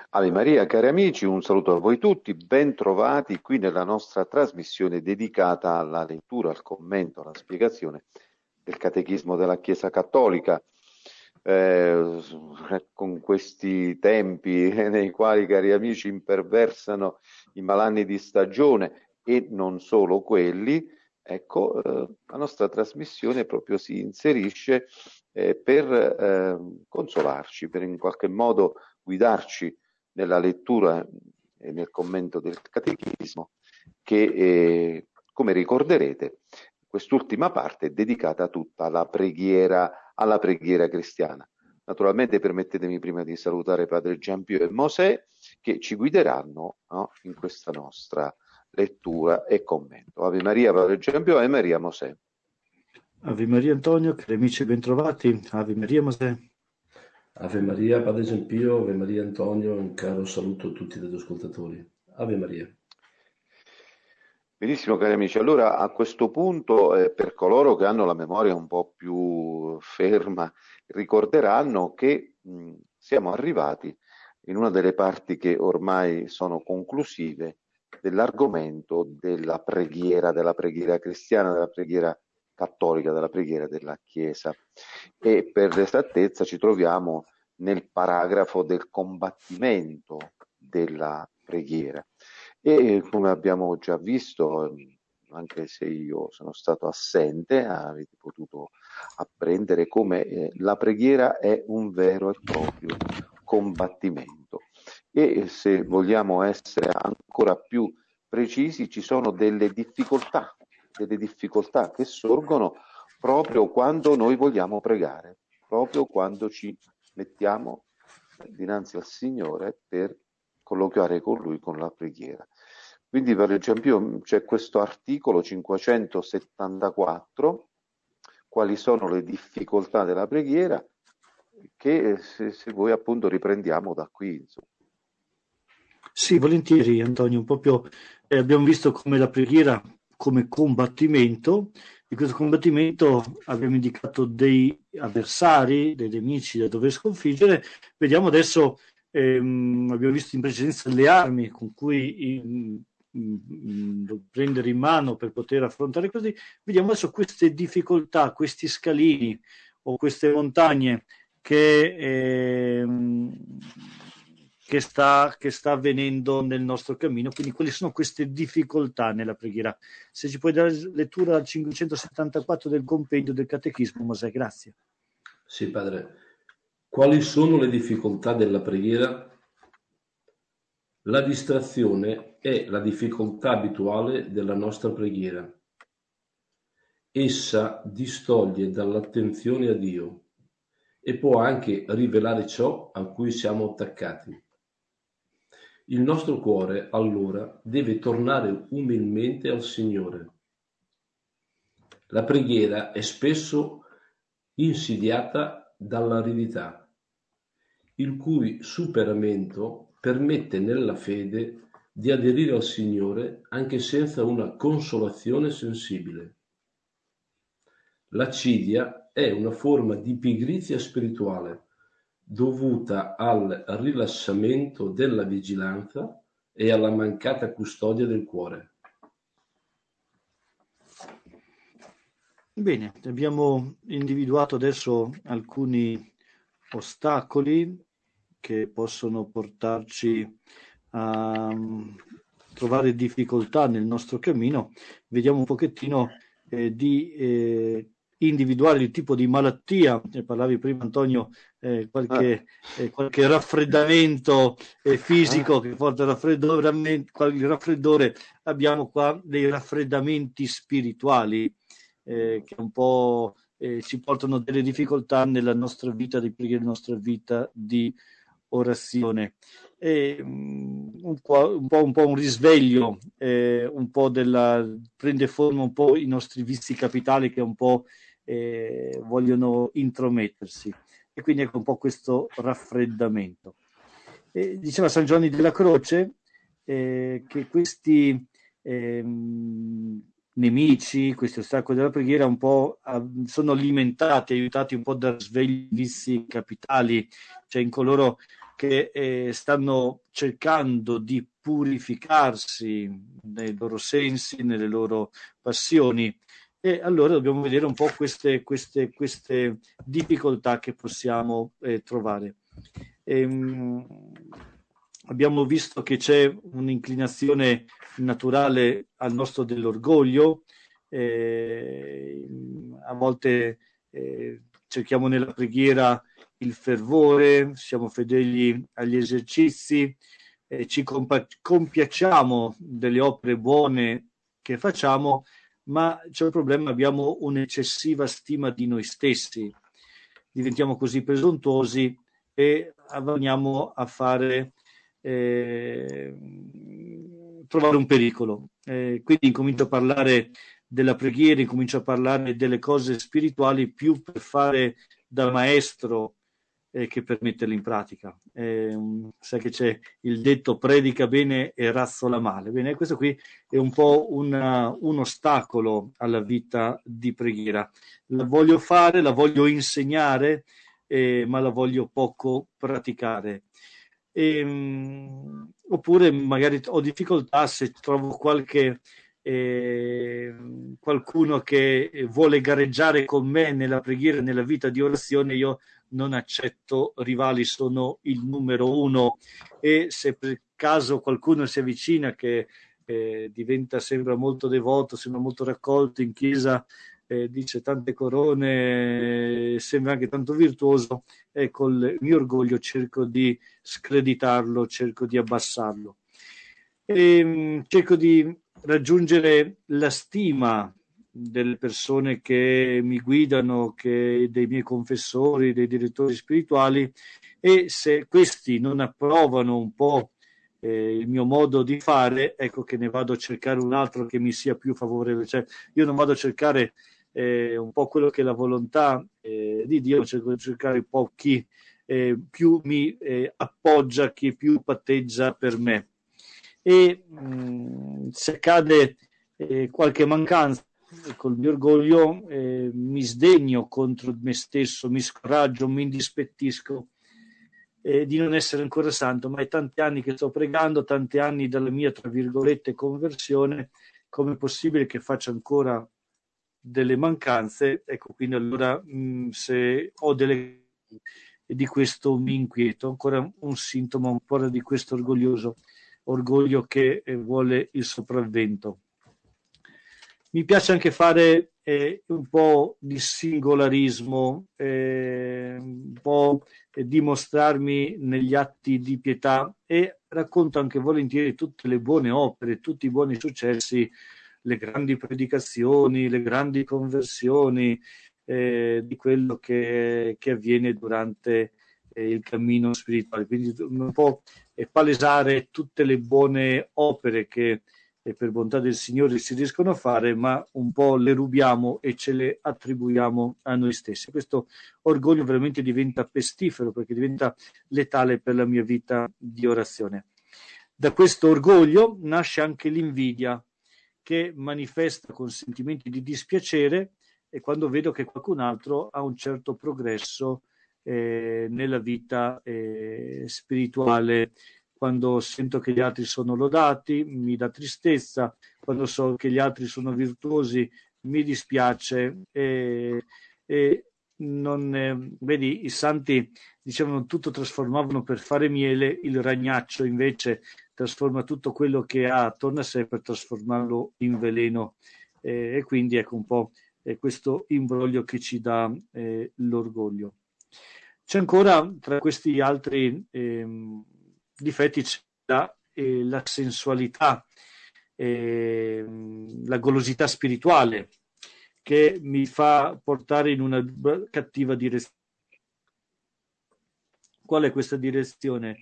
Ave Maria, cari amici, un saluto a voi tutti, ben trovati qui nella nostra trasmissione dedicata alla lettura, al commento, alla spiegazione del Catechismo della Chiesa Cattolica. Con questi tempi nei quali, cari amici, imperversano i malanni di stagione e non solo quelli, ecco, la nostra trasmissione proprio si inserisce per consolarci, per in qualche modo guidarci nella lettura e nel commento del Catechismo che, come ricorderete, quest'ultima parte è dedicata tutta alla preghiera cristiana. Naturalmente permettetemi prima di salutare Padre Giampio e Mosè che ci guideranno, no, in questa nostra lettura e commento. Ave Maria, Padre Giampio, Ave Maria, Mosè. Ave Maria Antonio, cari amici bentrovati, Ave Maria Mosè. Ave Maria, Padre Giampio, Ave Maria Antonio, un caro saluto a tutti gli ascoltatori. Ave Maria. Benissimo, cari amici. Allora, a questo punto, per coloro che hanno la memoria un po' più ferma, ricorderanno che siamo arrivati in una delle parti che ormai sono conclusive dell'argomento della preghiera cristiana, della preghiera cattolica, della preghiera della Chiesa. E per l'esattezza ci troviamo nel paragrafo del combattimento della preghiera. E come abbiamo già visto, anche se io sono stato assente, avete potuto apprendere come la preghiera è un vero e proprio combattimento. E se vogliamo essere ancora più precisi, ci sono delle difficoltà che sorgono proprio quando noi vogliamo pregare, proprio quando ci mettiamo dinanzi al Signore per colloquiare con Lui con la preghiera. Quindi, per esempio, c'è questo articolo 574, quali sono le difficoltà della preghiera, che se voi appunto riprendiamo da qui. Insomma. Sì, volentieri Antonio, proprio abbiamo visto come la preghiera come combattimento. In questo combattimento abbiamo indicato dei avversari, dei nemici da dover sconfiggere. Vediamo adesso, abbiamo visto in precedenza le armi con cui prendere in mano per poter affrontare così. Vediamo adesso queste difficoltà, questi scalini o queste montagne che sta avvenendo nel nostro cammino, quindi quali sono queste difficoltà nella preghiera. Se ci puoi dare lettura al 574 del compendio del Catechismo, Mosè, grazie. Sì, padre. Quali sono le difficoltà della preghiera? La distrazione è la difficoltà abituale della nostra preghiera. Essa distoglie dall'attenzione a Dio e può anche rivelare ciò a cui siamo attaccati. Il nostro cuore, allora, deve tornare umilmente al Signore. La preghiera è spesso insidiata dall'aridità, il cui superamento permette nella fede di aderire al Signore anche senza una consolazione sensibile. L'accidia è una forma di pigrizia spirituale dovuta al rilassamento della vigilanza e alla mancata custodia del cuore. Bene, abbiamo individuato adesso alcuni ostacoli che possono portarci a trovare difficoltà nel nostro cammino. Vediamo un pochettino di individuare il tipo di malattia. Ne parlavi prima, Antonio, qualche raffreddamento fisico che porta al raffreddore. Abbiamo qua dei raffreddamenti spirituali che un po' ci portano delle difficoltà nella nostra vita di preghiera, nella nostra vita di orazione. Un po' un risveglio, un po' prende forma un po' i nostri vizi capitali che un po' vogliono intromettersi, e quindi ecco un po' questo raffreddamento. Diceva San Giovanni della Croce che questi nemici, questi ostacoli della preghiera un po' sono alimentati, aiutati un po' da svegli vizi capitali, cioè in coloro che stanno cercando di purificarsi nei loro sensi, nelle loro passioni, e allora dobbiamo vedere un po' queste difficoltà che possiamo trovare. Abbiamo visto che c'è un'inclinazione naturale al nostro dell'orgoglio, a volte cerchiamo nella preghiera il fervore, siamo fedeli agli esercizi, ci compiacciamo delle opere buone che facciamo, ma c'è un problema: abbiamo un'eccessiva stima di noi stessi, diventiamo così presuntuosi e avvaniamo a fare trovare un pericolo. Quindi incomincio a parlare della preghiera, incomincio a parlare delle cose spirituali più per fare da maestro che per metterle in pratica. Sai che c'è il detto: predica bene e razzola male. Bene, questo qui è un po' un ostacolo alla vita di preghiera. La voglio fare, la voglio insegnare, ma la voglio poco praticare. Oppure magari ho difficoltà se trovo qualcuno che vuole gareggiare con me nella preghiera, nella vita di orazione. Io non accetto rivali, sono il numero uno, e se per caso qualcuno si avvicina che sembra molto devoto, sembra molto raccolto in chiesa, dice tante corone, sembra anche tanto virtuoso, e col mio orgoglio cerco di screditarlo, cerco di abbassarlo, e cerco di raggiungere la stima delle persone che mi guidano, dei miei confessori, dei direttori spirituali, e se questi non approvano un po' il mio modo di fare, ecco che ne vado a cercare un altro che mi sia più favorevole. Cioè, io non vado a cercare un po' quello che è la volontà di Dio, cerco di cercare un po' chi più mi appoggia, chi più patteggia per me. E se accade qualche mancanza, col mio orgoglio mi sdegno contro me stesso, mi scoraggio, mi indispettisco di non essere ancora santo, ma è tanti anni che sto pregando, tanti anni dalla mia, tra virgolette, conversione, com'è possibile che faccia ancora delle mancanze? Ecco, quindi allora se ho delle di questo mi inquieto, ancora un sintomo un po' di questo orgoglio che vuole il sopravvento. Mi piace anche fare un po' di singolarismo, un po' dimostrarmi negli atti di pietà, e racconto anche volentieri tutte le buone opere, tutti i buoni successi, le grandi predicazioni, le grandi conversioni, di quello che avviene durante il cammino spirituale. Quindi un po' palesare tutte le buone opere che per bontà del Signore si riescono a fare, ma un po' le rubiamo e ce le attribuiamo a noi stessi. Questo orgoglio veramente diventa pestifero, perché diventa letale per la mia vita di orazione. Da questo orgoglio nasce anche l'invidia, che manifesta con sentimenti di dispiacere e quando vedo che qualcun altro ha un certo progresso nella vita spirituale. Quando sento che gli altri sono lodati mi dà tristezza, quando so che gli altri sono virtuosi mi dispiace, vedi, i santi dicevano tutto trasformavano per fare miele, il ragnaccio invece trasforma tutto quello che ha attorno a sé per trasformarlo in veleno, e quindi ecco un po' questo imbroglio che ci dà l'orgoglio. C'è ancora, tra questi altri difetti, c'è la sensualità, la golosità spirituale, che mi fa portare in una cattiva direzione. Qual è questa direzione?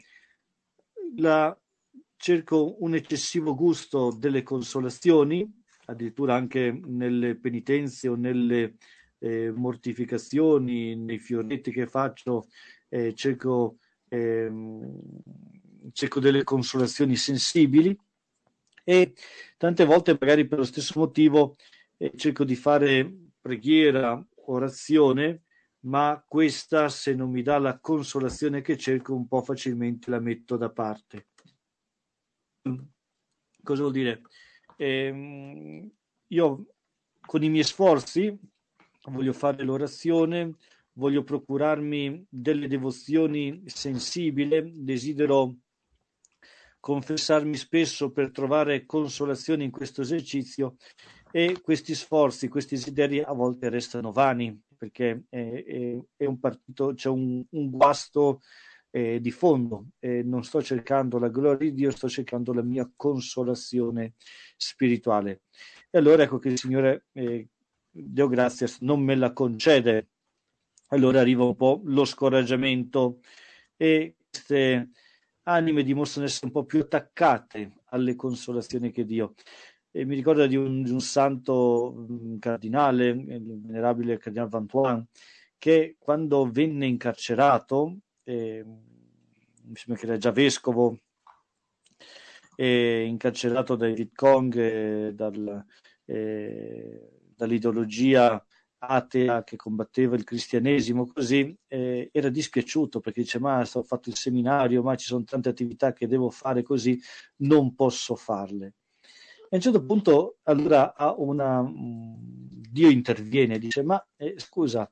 Cerco un eccessivo gusto delle consolazioni, addirittura anche nelle penitenze o nelle mortificazioni, nei fioretti che faccio, cerco delle consolazioni sensibili, e tante volte magari per lo stesso motivo cerco di fare preghiera, orazione, ma questa, se non mi dà la consolazione che cerco, un po' facilmente la metto da parte. Cosa vuol dire? Io con i miei sforzi voglio fare l'orazione, voglio procurarmi delle devozioni sensibili, desidero confessarmi spesso per trovare consolazione in questo esercizio, e questi sforzi, questi desideri a volte restano vani, perché è un partito, c'è un guasto di fondo. Non sto cercando la gloria di Dio, sto cercando la mia consolazione spirituale. E allora ecco che il Signore, Deo grazias, non me la concede. Allora arriva un po' lo scoraggiamento, e queste anime dimostrano essere un po' più attaccate alle consolazioni che Dio. E mi ricordo di un santo cardinale, il venerabile cardinale Vantuan, che quando venne incarcerato, mi sembra che era già vescovo, incarcerato dai Vietcong, dall'ideologia atea che combatteva il cristianesimo, così era dispiaciuto, perché dice: ma ho fatto il seminario, ma ci sono tante attività che devo fare, così non posso farle. E a un certo punto allora Dio interviene e dice: ma scusa,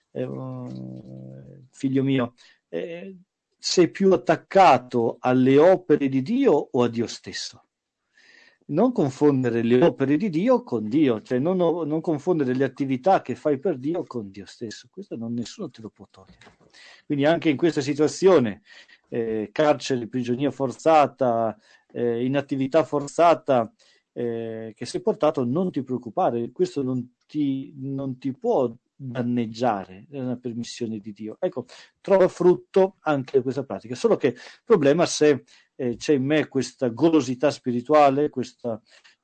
figlio mio, sei più attaccato alle opere di Dio o a Dio stesso? Non confondere le opere di Dio con Dio, cioè non confondere le attività che fai per Dio con Dio stesso. Questo nessuno te lo può togliere. Quindi anche in questa situazione, carcere, prigionia forzata, inattività forzata, che sei portato, non ti preoccupare, questo non ti può danneggiare, è una permissione di Dio. Ecco, trova frutto anche questa pratica, solo che il problema, se c'è in me questa golosità spirituale, questa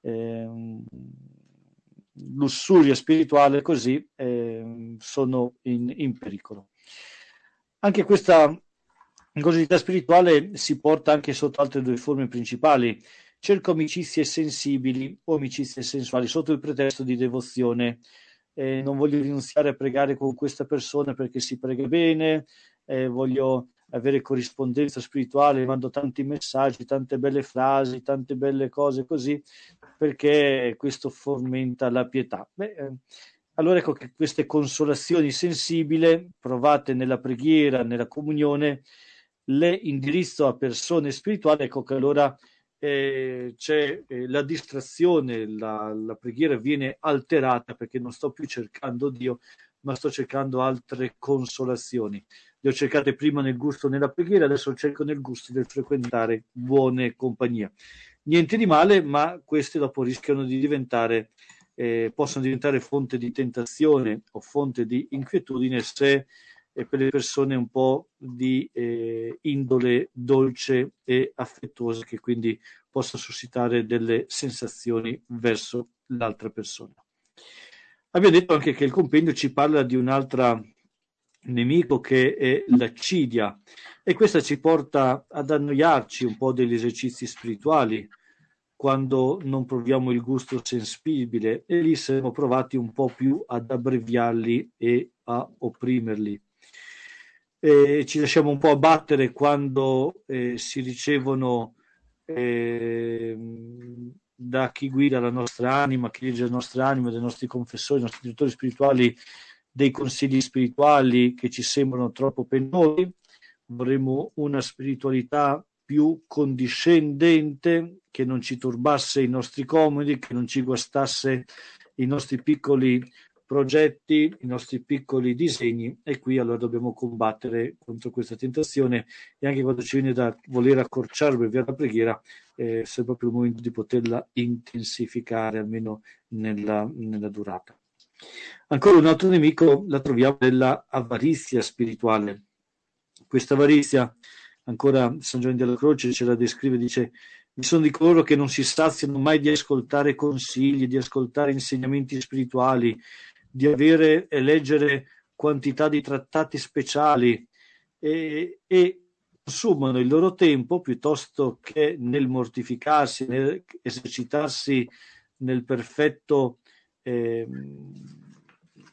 lussuria spirituale, così sono in pericolo. Anche questa golosità spirituale si porta anche sotto altre due forme principali. Cerco amicizie sensibili o amicizie sensuali sotto il pretesto di devozione. Non voglio rinunziare a pregare con questa persona perché si prega bene, voglio avere corrispondenza spirituale, mando tanti messaggi, tante belle frasi, tante belle cose così, perché questo fomenta la pietà. Allora ecco che queste consolazioni sensibili provate nella preghiera, nella comunione, le indirizzo a persone spirituali. Ecco che allora c'è la distrazione, la preghiera viene alterata, perché non sto più cercando Dio, ma sto cercando altre consolazioni. Le ho cercate prima nel gusto nella preghiera, adesso cerco nel gusto del frequentare buone compagnie. Niente di male, ma queste dopo rischiano di diventare, possono diventare fonte di tentazione o fonte di inquietudine, se per le persone un po' di indole dolce e affettuosa, che quindi possono suscitare delle sensazioni verso l'altra persona. Abbiamo detto anche che il compendio ci parla di un'altra nemico, che è l'accidia, e questa ci porta ad annoiarci un po' degli esercizi spirituali quando non proviamo il gusto sensibile, e lì siamo provati un po' più ad abbreviarli e a opprimerli. Ci lasciamo un po' abbattere quando si ricevono da chi guida la nostra anima, chi legge la nostra anima, dai nostri confessori, i nostri direttori spirituali, dei consigli spirituali che ci sembrano troppo penosi. Vorremmo una spiritualità più condiscendente, che non ci turbasse i nostri comodi, che non ci guastasse i nostri piccoli progetti, i nostri piccoli disegni, e qui allora dobbiamo combattere contro questa tentazione. E anche quando ci viene da voler accorciare via la preghiera, è proprio il momento di poterla intensificare, almeno nella durata. Ancora un altro nemico la troviamo nella avarizia spirituale. Questa avarizia, ancora San Giovanni della Croce ce la descrive, dice: vi sono di coloro che non si saziano mai di ascoltare consigli, di ascoltare insegnamenti spirituali, di avere e leggere quantità di trattati speciali, e consumano il loro tempo, piuttosto che nel mortificarsi, nel esercitarsi nel perfetto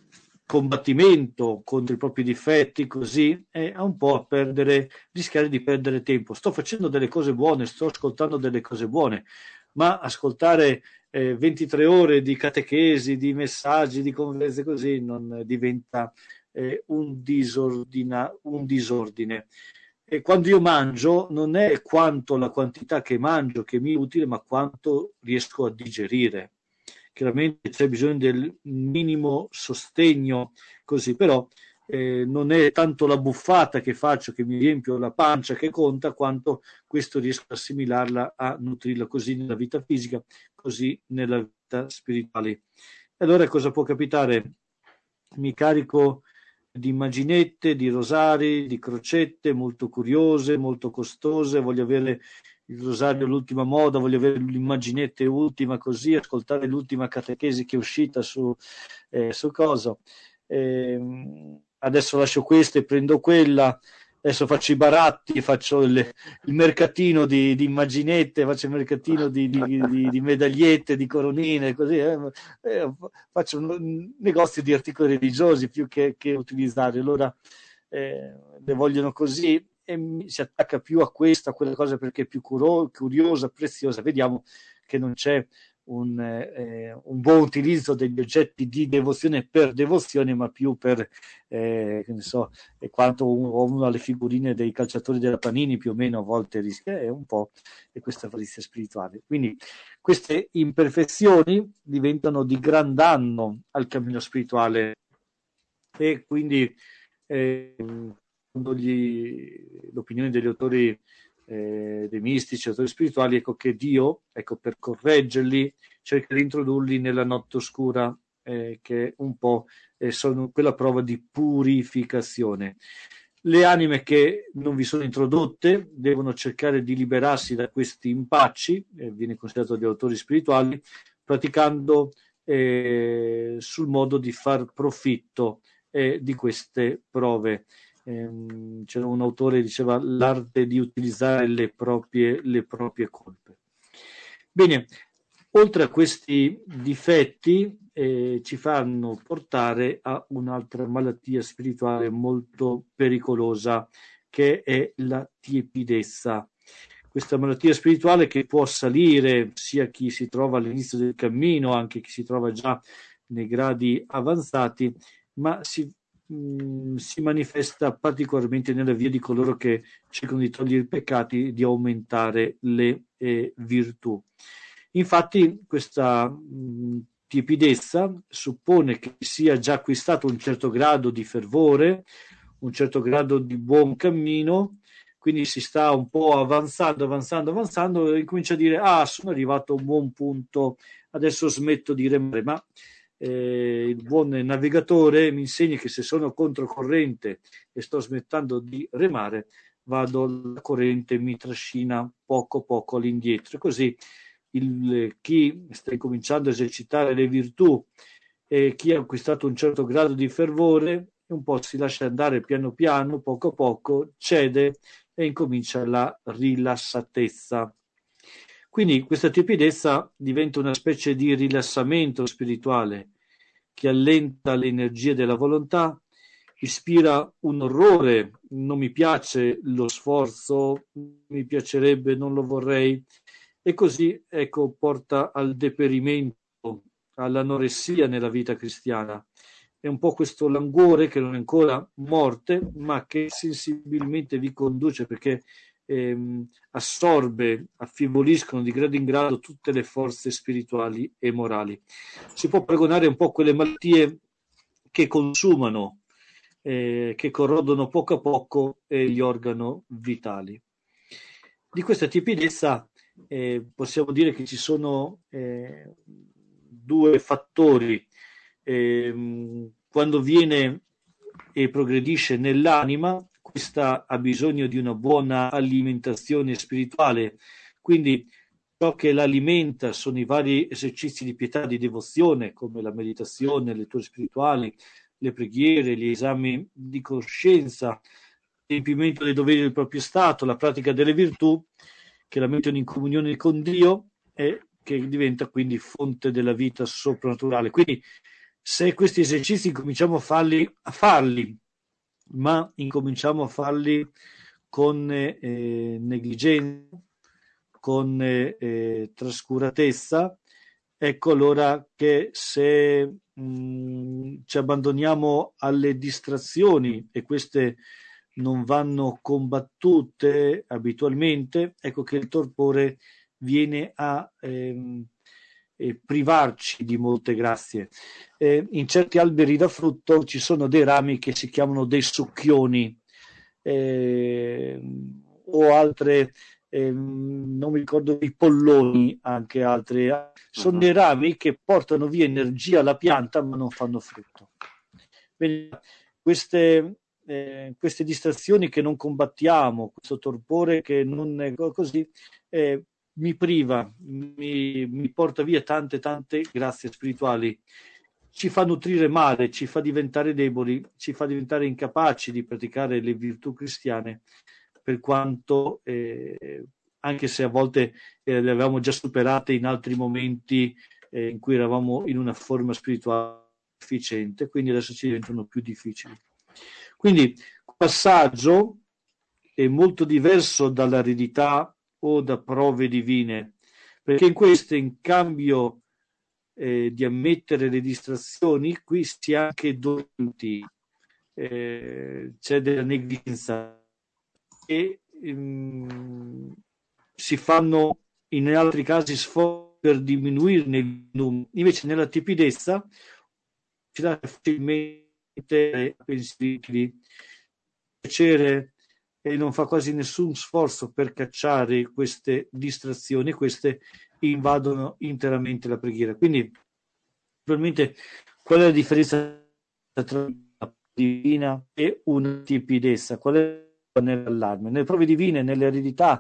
combattimento contro i propri difetti, così è un po' rischiare di perdere tempo. Sto facendo delle cose buone, sto ascoltando delle cose buone, ma ascoltare 23 ore di catechesi, di messaggi, di conferenze così non diventa un disordine. E quando io mangio non è quanto la quantità che mangio che mi è utile, ma quanto riesco a digerire. Chiaramente c'è bisogno del minimo sostegno, così, però non è tanto la buffata che faccio, che mi riempio la pancia, che conta, quanto questo riesco ad assimilarla, a nutrirla, così nella vita fisica, così nella vita spirituale. E allora cosa può capitare? Mi carico di immaginette, di rosari, di crocette molto curiose, molto costose, voglio avere il rosario l'ultima moda, voglio avere l'immaginette ultima, così ascoltare l'ultima catechesi che è uscita su cosa. Adesso lascio questa e prendo quella, adesso faccio i baratti, faccio il mercatino di immaginette, faccio il mercatino di medagliette, di coronine, così faccio un negozio di articoli religiosi più che utilizzare. Allora le vogliono così e si attacca più a questa, a quella cosa, perché è più curiosa, preziosa. Vediamo che non c'è un buon utilizzo degli oggetti di devozione per devozione, ma più per che ne so, quanto uno alle figurine dei calciatori della Panini più o meno a volte rischia, è un po' questa avaricia spirituale. Quindi queste imperfezioni diventano di gran danno al cammino spirituale, e quindi l'opinione degli autori dei mistici, autori spirituali, ecco che Dio, per correggerli, cerca di introdurli nella notte oscura, che un po' sono quella prova di purificazione. Le anime che non vi sono introdotte devono cercare di liberarsi da questi impacci, viene considerato dagli autori spirituali, praticando sul modo di far profitto di queste prove. C'era un autore che diceva l'arte di utilizzare le proprie colpe. Bene, oltre a questi difetti ci fanno portare a un'altra malattia spirituale molto pericolosa, che è la tiepidezza. Questa malattia spirituale che può salire sia chi si trova all'inizio del cammino, anche chi si trova già nei gradi avanzati, ma si manifesta particolarmente nella via di coloro che cercano di togliere i peccati, di aumentare le virtù. Infatti questa tiepidezza suppone che sia già acquistato un certo grado di fervore, un certo grado di buon cammino, quindi si sta un po' avanzando e comincia a dire: sono arrivato a un buon punto, adesso smetto di remare. Ma il buon navigatore mi insegna che se sono controcorrente e sto smettendo di remare, la corrente mi trascina poco all'indietro. Così chi sta incominciando a esercitare le virtù e chi ha acquistato un certo grado di fervore un po' si lascia andare piano piano, poco a poco, cede e incomincia la rilassatezza. Quindi questa tiepidezza diventa una specie di rilassamento spirituale che allenta le energie della volontà, ispira un orrore: non mi piace lo sforzo, mi piacerebbe, non lo vorrei, e così porta al deperimento, all'anoressia nella vita cristiana. È un po' questo languore che non è ancora morte, ma che sensibilmente vi conduce, perché assorbe, affievoliscono di grado in grado tutte le forze spirituali e morali. Si può paragonare un po' quelle malattie che consumano, che corrodono poco a poco gli organi vitali. Di questa tiepidezza possiamo dire che ci sono due fattori. Quando viene e progredisce nell'anima, questa ha bisogno di una buona alimentazione spirituale, quindi ciò che l'alimenta sono i vari esercizi di pietà, di devozione, come la meditazione, le letture spirituali, le preghiere, gli esami di coscienza, l'adempimento dei doveri del proprio stato, la pratica delle virtù che la mettono in comunione con Dio e che diventa quindi fonte della vita soprannaturale. Quindi Se questi esercizi cominciamo a farli, ma incominciamo a farli con negligenza, con trascuratezza, ecco allora che se ci abbandoniamo alle distrazioni e queste non vanno combattute abitualmente, ecco che il torpore viene a privarci di molte grazie. In certi alberi da frutto ci sono dei rami che si chiamano dei succhioni, o altre, non mi ricordo, i polloni, anche altre. Sono dei rami che portano via energia alla pianta ma non fanno frutto. Quindi queste distrazioni che non combattiamo, questo torpore che non è così, mi priva, mi porta via tante grazie spirituali, ci fa nutrire male, ci fa diventare deboli, ci fa diventare incapaci di praticare le virtù cristiane, per quanto, anche se a volte le avevamo già superate in altri momenti in cui eravamo in una forma spirituale efficiente, quindi adesso ci diventano più difficili. Quindi il passaggio è molto diverso dall'aridità o da prove divine, perché in queste, in cambio di ammettere le distrazioni, qui si è anche dolenti, c'è della negligenza e si fanno in altri casi sforzi per diminuirne il numero. Invece nella tepidezza ci dà facilmente pensieri, piacere, e non fa quasi nessun sforzo per cacciare queste distrazioni, queste invadono interamente la preghiera. Quindi probabilmente qual è la differenza tra la divina e una tepidezza? Qual è nell'allarme? Nelle prove divine, nelle eredità,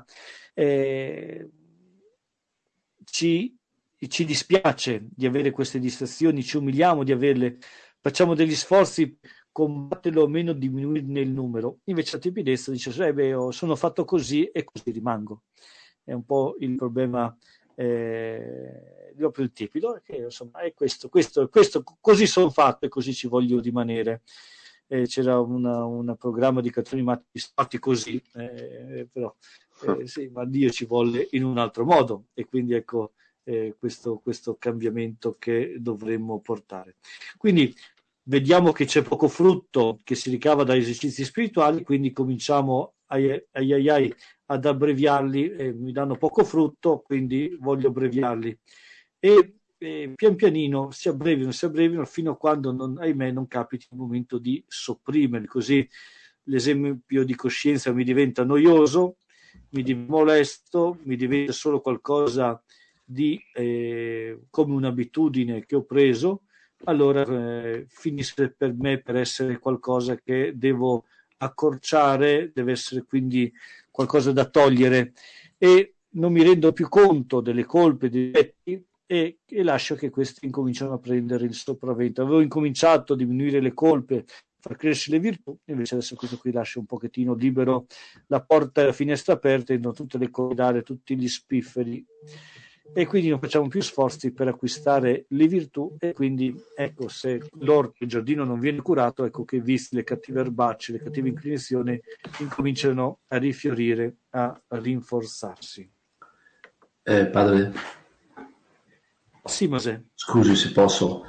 ci dispiace di avere queste distrazioni, ci umiliamo di averle, facciamo degli sforzi, combatterlo o meno, diminuirne il numero. Invece la tepidezza dice, sono fatto così e così rimango. È un po' il problema proprio il tipido, che insomma è questo, così sono fatto e così ci voglio rimanere. C'era un programma di cartoni animati fatti così, però sì, ma Dio ci volle in un altro modo, e quindi ecco questo cambiamento che dovremmo portare. Quindi vediamo che c'è poco frutto che si ricava da esercizi spirituali, quindi cominciamo ad abbreviarli, mi danno poco frutto, quindi voglio abbreviarli. E pian pianino si abbreviano fino a quando, ahimè, non capiti il momento di sopprimerli. Così l'esempio di coscienza mi diventa noioso, mi diventa molesto, mi diventa solo qualcosa di come un'abitudine che ho preso. Allora finisce per me per essere qualcosa che devo accorciare, deve essere quindi qualcosa da togliere, e non mi rendo più conto delle colpe, dei difetti, e lascio che questi incominciano a prendere il sopravvento. Avevo incominciato a diminuire le colpe, far crescere le virtù, invece adesso questo qui lascia un pochettino libero la porta e la finestra aperta, entrano tutte le cordate, tutti gli spifferi, e quindi non facciamo più sforzi per acquistare le virtù. E quindi ecco, se l'orto, il giardino non viene curato, ecco che viste le cattive erbacce, le cattive inclinazioni incominciano a rifiorire, a rinforzarsi. Padre, sì, Mosè. Scusi se posso.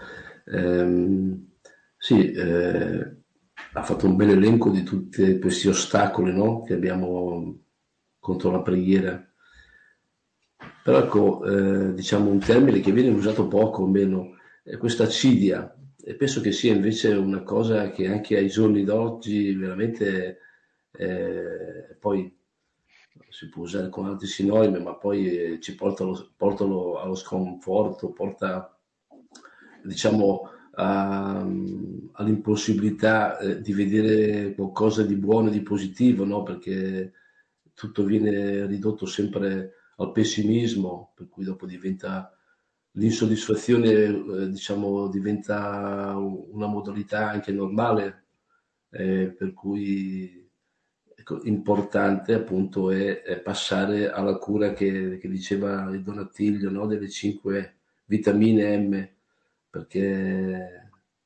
Sì, ha fatto un bel elenco di tutti questi ostacoli, no, che abbiamo contro la preghiera. Però ecco, diciamo un termine che viene usato poco o meno, è questa accidia, e penso che sia invece una cosa che anche ai giorni d'oggi veramente poi si può usare con altri sinonimi, ma poi ci porta allo sconforto, porta, diciamo, all'impossibilità di vedere qualcosa di buono e di positivo, no? Perché tutto viene ridotto sempre al pessimismo, per cui dopo diventa l'insoddisfazione, diciamo, diventa una modalità anche normale, per cui ecco, importante appunto è passare alla cura che diceva il Don Attilio, no? Delle 5 vitamine M, perché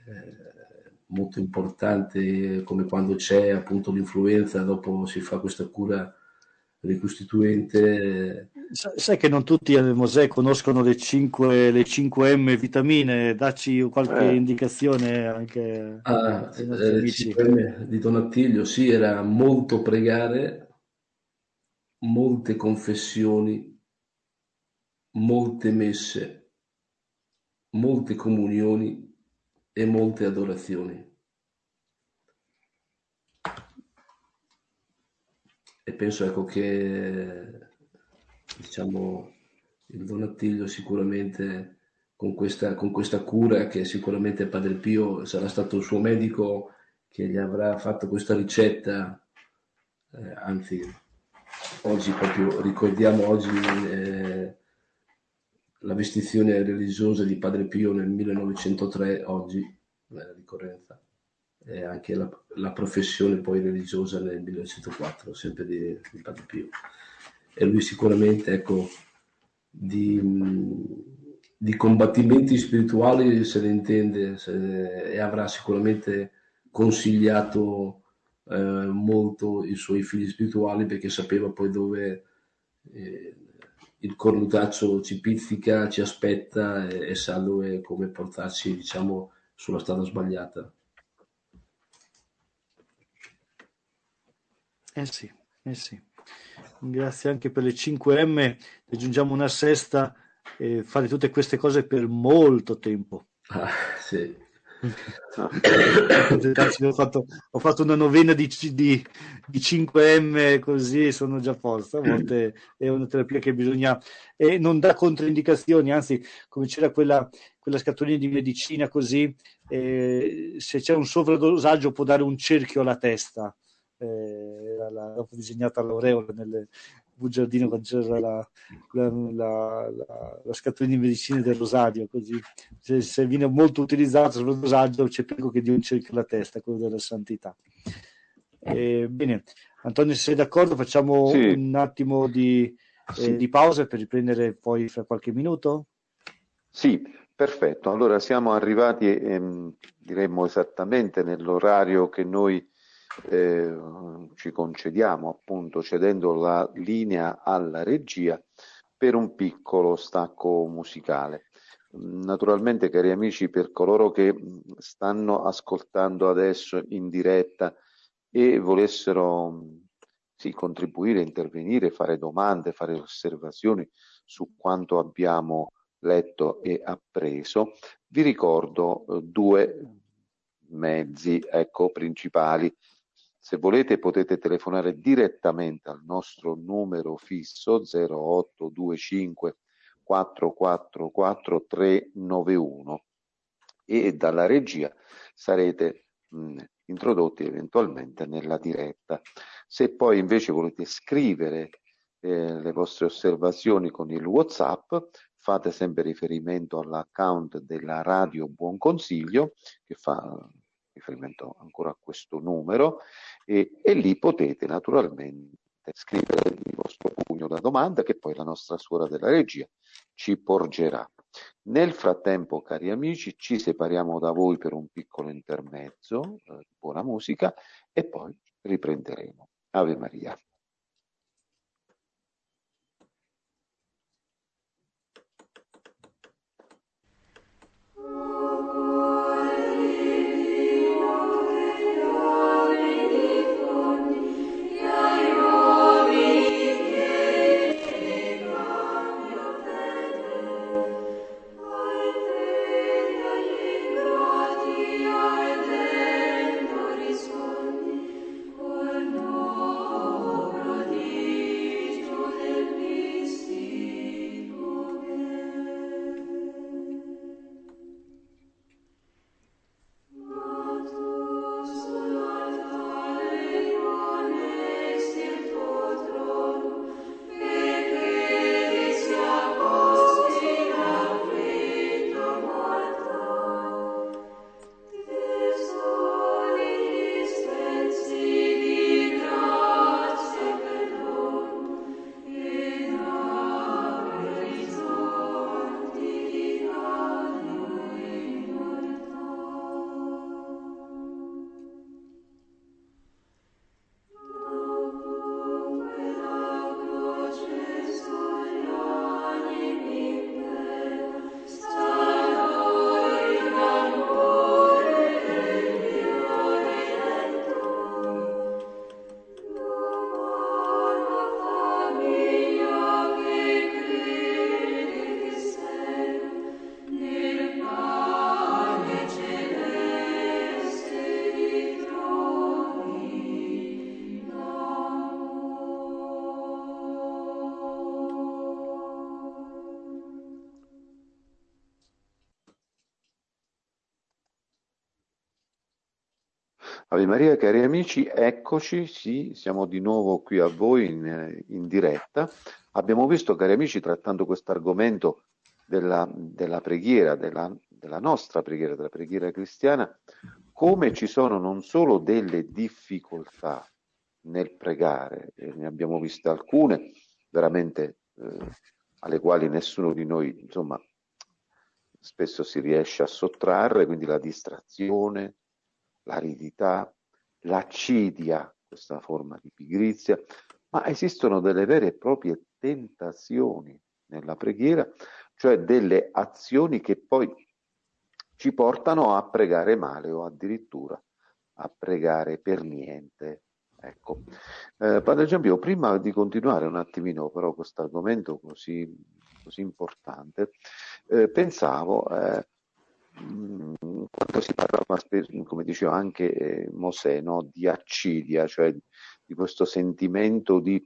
molto importante, come quando c'è appunto l'influenza, dopo si fa questa cura ricostituente. Sai che non tutti, Mosè, conoscono le 5M vitamine? Dacci qualche Eh, indicazione anche ai nostri Il amici. 5M di Don Attilio, sì, era molto pregare, molte confessioni, molte messe, molte comunioni e molte adorazioni. E penso, ecco, che diciamo il Don Attilio sicuramente con questa cura, che sicuramente Padre Pio sarà stato il suo medico che gli avrà fatto questa ricetta, anzi oggi proprio ricordiamo oggi la vestizione religiosa di Padre Pio nel 1903, oggi la ricorrenza, e anche la professione poi religiosa nel 1904, sempre di Padre Pio. E lui sicuramente, ecco, di combattimenti spirituali se ne intende, e avrà sicuramente consigliato molto i suoi figli spirituali, perché sapeva poi dove il cornutaccio ci pizzica, ci aspetta, e sa dove, come portarci, diciamo, sulla strada sbagliata. Sì, eh sì. Grazie anche per le 5M, aggiungiamo una sesta, fare tutte queste cose per molto tempo. Ah, sì. Ho fatto una novena di 5M, così sono già a posto. A volte è una terapia che bisogna, e non dà controindicazioni, anzi, come c'era quella scatolina di medicina, così, se c'è un sovradosaggio può dare un cerchio alla testa. L'ho disegnata all'aureola nel bugiardino quando c'era la scatolina di medicina del rosario, così se viene molto utilizzato sul dosaggio c'è più che di un cerchio alla testa, quello della santità. Bene, Antonio, se sei d'accordo facciamo sì, un attimo di pausa per riprendere poi fra qualche minuto? sì, perfetto. Allora siamo arrivati, diremmo esattamente nell'orario che noi ci concediamo, appunto cedendo la linea alla regia per un piccolo stacco musicale. Naturalmente, cari amici, per coloro che stanno ascoltando adesso in diretta e volessero sì, contribuire, intervenire, fare domande, fare osservazioni su quanto abbiamo letto e appreso, vi ricordo due mezzi, ecco, principali. Se volete potete telefonare direttamente al nostro numero fisso 0825 444 391 e dalla regia sarete introdotti eventualmente nella diretta. Se poi invece volete scrivere le vostre osservazioni con il WhatsApp, fate sempre riferimento all'account della Radio Buon Consiglio, che fa riferimento ancora a questo numero, e lì potete naturalmente scrivere il vostro pugno da domanda, che poi la nostra suora della regia ci porgerà. Nel frattempo, cari amici, ci separiamo da voi per un piccolo intermezzo, buona musica, e poi riprenderemo. Ave Maria. Oh Ave Maria, cari amici, eccoci, sì, siamo di nuovo qui a voi in diretta. Abbiamo visto, cari amici, trattando questo argomento della preghiera, della nostra preghiera, della preghiera cristiana, come ci sono non solo delle difficoltà nel pregare, e ne abbiamo viste alcune, veramente alle quali nessuno di noi, insomma, spesso si riesce a sottrarre, quindi la distrazione, l'aridità, l'accidia, questa forma di pigrizia, ma esistono delle vere e proprie tentazioni nella preghiera, cioè delle azioni che poi ci portano a pregare male o addirittura a pregare per niente. Ecco. Padre Giambio, prima di continuare un attimino però questo argomento così importante, pensavo, quando si parla, come diceva anche Mosè, no, di accidia, cioè di questo sentimento di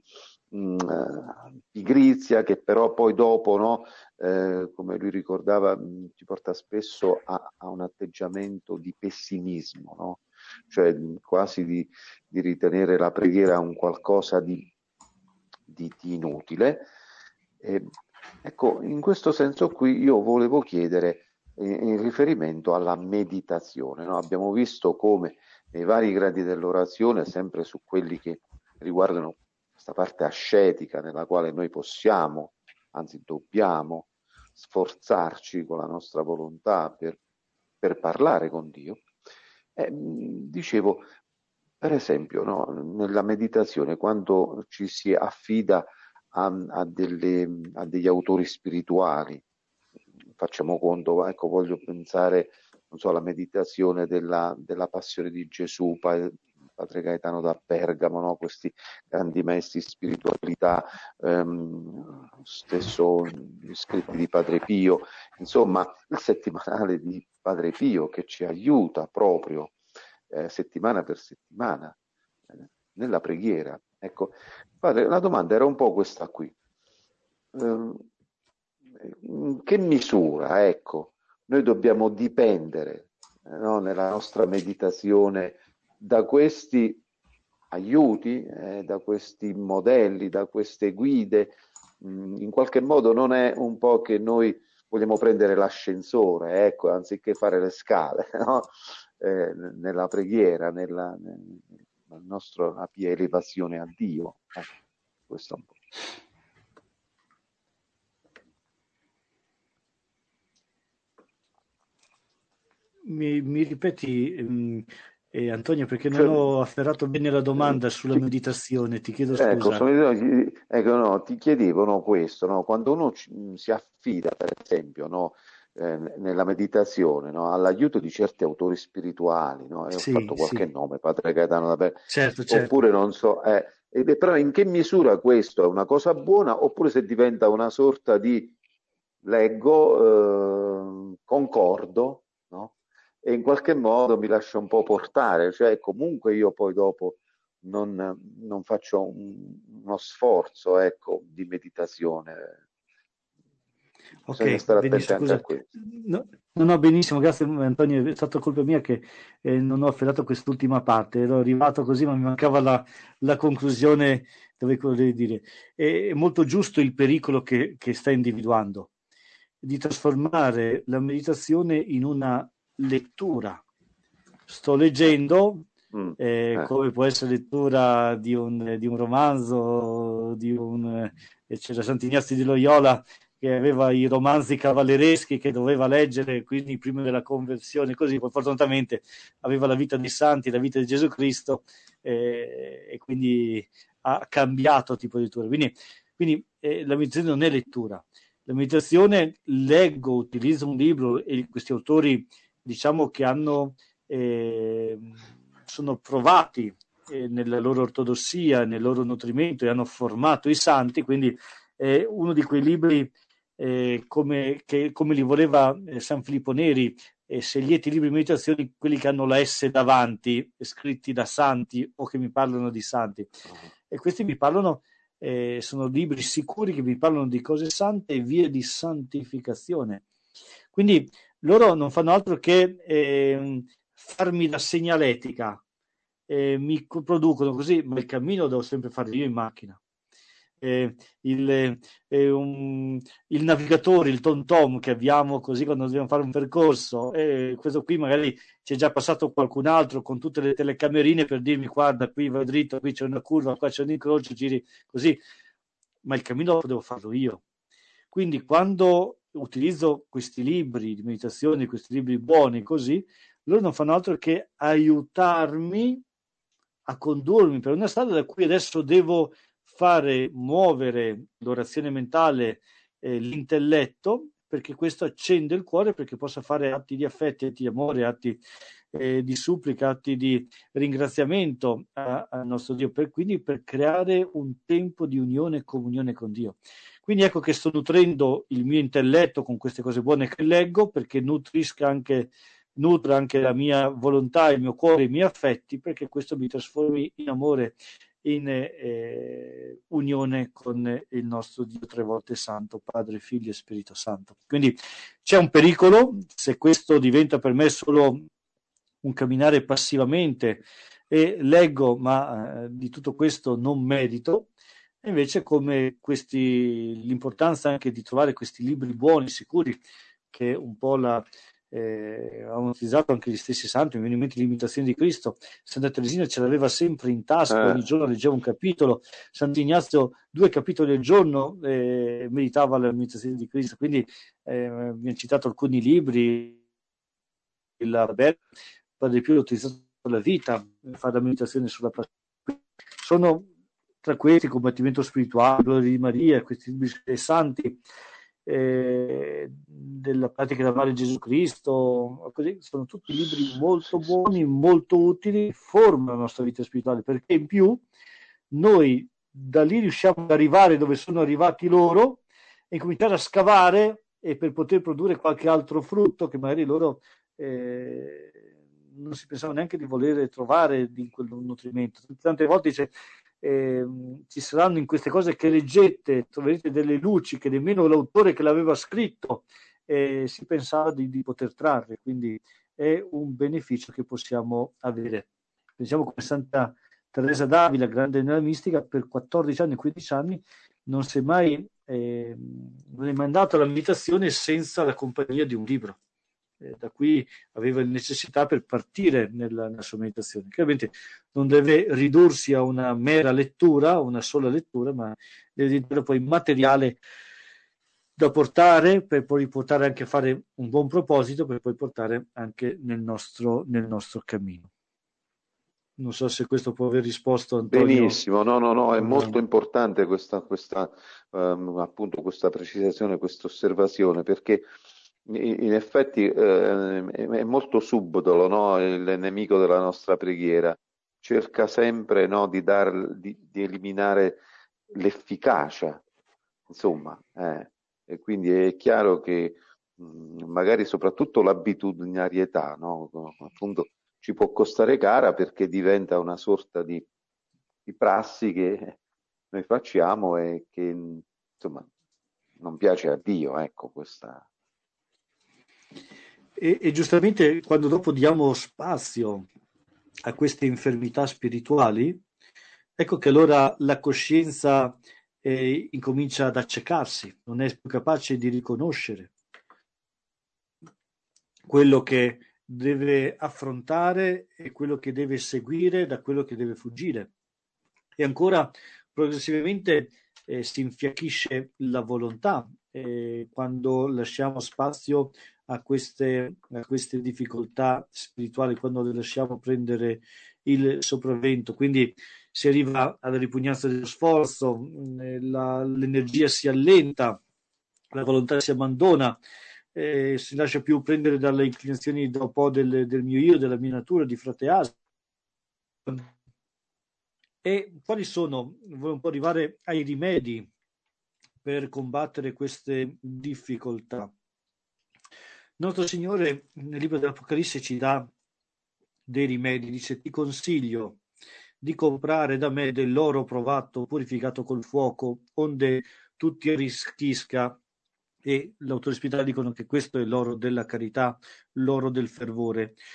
pigrizia che però poi dopo, no, come lui ricordava, ci porta spesso a un atteggiamento di pessimismo, no? Cioè quasi di ritenere la preghiera un qualcosa di inutile. Ecco, in questo senso qui io volevo chiedere in riferimento alla meditazione, no? Abbiamo visto come nei vari gradi dell'orazione, sempre su quelli che riguardano questa parte ascetica nella quale noi possiamo, anzi dobbiamo, sforzarci con la nostra volontà per parlare con Dio. Dicevo, per esempio, no, nella meditazione, quando ci si affida a degli autori spirituali, facciamo conto, ecco, voglio pensare, non so, alla meditazione della passione di Gesù, Padre Gaetano da Bergamo, no? Questi grandi maestri di spiritualità, stesso gli scritti di Padre Pio, insomma il settimanale di Padre Pio che ci aiuta proprio settimana per settimana nella preghiera. Ecco, padre, la domanda era un po' questa qui. In che misura, ecco, noi dobbiamo dipendere, no, nella nostra meditazione da questi aiuti, da questi modelli, da queste guide? In qualche modo non è un po' che noi vogliamo prendere l'ascensore, ecco, anziché fare le scale, no? Nella preghiera, nella nostra pia elevazione a Dio. Questo un po'. Mi ripeti, Antonio, perché non ho afferrato bene la domanda sulla meditazione, ti chiedo scusa. Ecco, no, ti chiedevo, no, questo, no, quando uno si affida, per esempio, no, nella meditazione, no, all'aiuto di certi autori spirituali, no, e ho fatto qualche nome, Padre Gaetano da Bergamo, certo. Oppure non so, però in che misura questo è una cosa buona, oppure se diventa una sorta di leggo, concordo, no? E in qualche modo mi lascio un po' portare, cioè comunque io poi dopo non faccio uno sforzo, ecco, di meditazione. Bisogna stare attenti anche a questo. No, benissimo, grazie Antonio, è stata colpa mia che non ho afferrato quest'ultima parte, ero arrivato così ma mi mancava la conclusione dove volevo dire. È molto giusto il pericolo che sta individuando, di trasformare la meditazione in una lettura. Sto leggendo, come può essere lettura di un romanzo, c'era Sant'Ignazio di Loyola che aveva i romanzi cavallereschi che doveva leggere, quindi prima della conversione, così, poi fortunatamente aveva la vita dei santi, la vita di Gesù Cristo, e quindi ha cambiato tipo di lettura. Quindi la meditazione non è lettura. La meditazione, leggo, utilizzo un libro e questi autori, diciamo che sono provati nella loro ortodossia, nel loro nutrimento e hanno formato i santi, quindi uno di quei libri come li voleva San Filippo Neri, scegliete libri di meditazione, quelli che hanno la S davanti, scritti da santi o che mi parlano di santi. E questi mi parlano, sono libri sicuri che mi parlano di cose sante e vie di santificazione. Quindi loro non fanno altro che farmi da segnaletica, mi producono così, ma il cammino lo devo sempre fare io in macchina. Il navigatore, il TomTom che abbiamo così quando dobbiamo fare un percorso, questo qui magari c'è già passato qualcun altro con tutte le telecamerine per dirmi guarda qui vai dritto, qui c'è una curva, qua c'è un incrocio, giri così, ma il cammino lo devo farlo io. Quindi quando utilizzo questi libri di meditazione, questi libri buoni così, loro non fanno altro che aiutarmi a condurmi per una strada da cui adesso devo fare muovere l'orazione mentale, l'intelletto, perché questo accende il cuore, perché possa fare atti di affetti, atti di amore, atti di supplica, atti di ringraziamento al nostro Dio, quindi per creare un tempo di unione e comunione con Dio. Quindi ecco che sto nutrendo il mio intelletto con queste cose buone che leggo, perché nutra anche la mia volontà, il mio cuore, i miei affetti, perché questo mi trasformi in amore, in unione con il nostro Dio tre volte santo, Padre, Figlio e Spirito Santo. Quindi c'è un pericolo se questo diventa per me solo un camminare passivamente e leggo, ma di tutto questo non medito. E invece come l'importanza anche di trovare questi libri buoni, sicuri, che un po' hanno utilizzato anche gli stessi santi, mi viene in mente l'imitazione di Cristo. Santa Teresina ce l'aveva sempre in tasca, ogni giorno leggeva un capitolo, Sant'Ignazio 2 capitoli al giorno meditava l'imitazione di Cristo, quindi mi hanno citato alcuni libri, Padre Pio ha utilizzato la vita, fa la meditazione sulla passione. Sono tra questi il combattimento spirituale, Gloria di Maria, questi libri santi, della pratica dell'amare Gesù Cristo, così, sono tutti libri molto buoni, molto utili, formano la nostra vita spirituale, perché in più noi da lì riusciamo ad arrivare dove sono arrivati loro e cominciare a scavare e per poter produrre qualche altro frutto che magari loro non si pensava neanche di volere trovare di quel nutrimento. Tante volte dice ci saranno in queste cose che leggete, troverete delle luci che nemmeno l'autore che l'aveva scritto si pensava di poter trarre, quindi è un beneficio che possiamo avere. Pensiamo come Santa Teresa d'Avila, grande nella mistica, per 14 anni, 15 anni non si è mai non è mandato alla meditazione senza la compagnia di un libro. Da cui aveva necessità per partire nella sua meditazione, che ovviamente non deve ridursi a una mera lettura, una sola lettura, ma deve diventare poi materiale da portare, per poi portare anche a fare un buon proposito, per poi portare anche nel nostro cammino. Non so se questo può aver risposto, Antonio. Benissimo, no, è molto importante questa appunto questa precisazione, questa osservazione, perché in effetti è molto subdolo, no? Il nemico della nostra preghiera cerca sempre, no, di eliminare l'efficacia, insomma, e quindi è chiaro che magari soprattutto l'abitudinarietà, no? Appunto ci può costare cara perché diventa una sorta di prassi che noi facciamo e che insomma non piace a Dio, ecco questa. E giustamente quando dopo diamo spazio a queste infermità spirituali, ecco che allora la coscienza incomincia ad accecarsi, non è più capace di riconoscere quello che deve affrontare e quello che deve seguire da quello che deve fuggire. E ancora progressivamente si infiacchisce la volontà quando lasciamo spazio a queste difficoltà spirituali, quando le lasciamo prendere il sopravvento. Quindi si arriva alla ripugnanza dello sforzo, l'energia si allenta, la volontà si abbandona, si lascia più prendere dalle inclinazioni da un po' del mio io, della mia natura, di frate Asio. E quali sono? Voglio un po' arrivare ai rimedi per combattere queste difficoltà. Nostro Signore nel libro dell'Apocalisse ci dà dei rimedi, dice: ti consiglio di comprare da me dell'oro provato, purificato col fuoco, onde tu ti arricchisca. E l'autori spirituali dicono che questo è l'oro della carità, l'oro del fervore.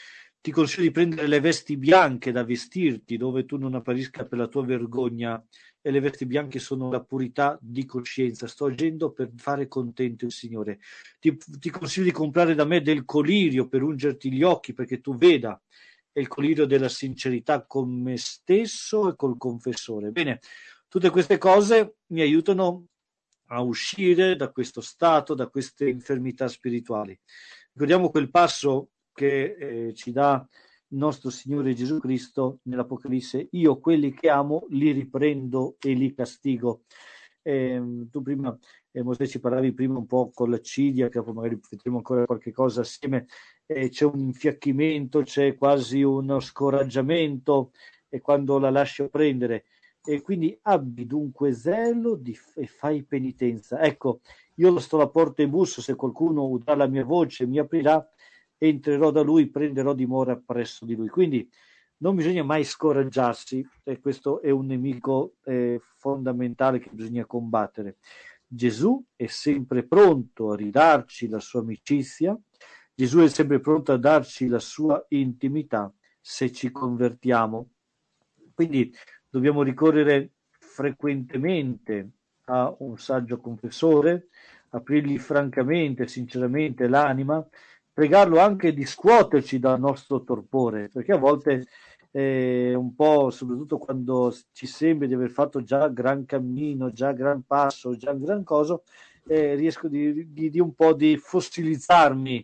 ti consiglio di prendere le vesti bianche da vestirti, dove tu non apparisca per la tua vergogna, e le vesti bianche sono la purità di coscienza. Sto agendo per fare contento il Signore. Ti consiglio di comprare da me del colirio per ungerti gli occhi, perché tu veda. È il colirio della sincerità con me stesso e col confessore. Bene, tutte queste cose mi aiutano a uscire da questo stato, da queste infermità spirituali. Ricordiamo quel passo che ci dà il nostro Signore Gesù Cristo nell'Apocalisse: io quelli che amo li riprendo e li castigo. Tu prima, Mosè, ci parlavi prima un po' con la Cidia, che magari vedremo ancora qualche cosa assieme, c'è un infiacchimento, c'è quasi uno scoraggiamento, e quando la lascio prendere, e quindi abbi dunque zelo e fai penitenza. Ecco, io lo sto alla porta e busso, se qualcuno udrà la mia voce mi aprirà, entrerò da lui, prenderò dimora presso di lui. Quindi non bisogna mai scoraggiarsi, e questo è un nemico fondamentale che bisogna combattere. Gesù è sempre pronto a ridarci la sua amicizia, Gesù è sempre pronto a darci la sua intimità se ci convertiamo. Quindi dobbiamo ricorrere frequentemente a un saggio confessore, aprirgli francamente, sinceramente l'anima, pregarlo anche di scuoterci dal nostro torpore, perché a volte un po', soprattutto quando ci sembra di aver fatto già gran cammino, già gran passo, già gran coso, riesco di un po' di fossilizzarmi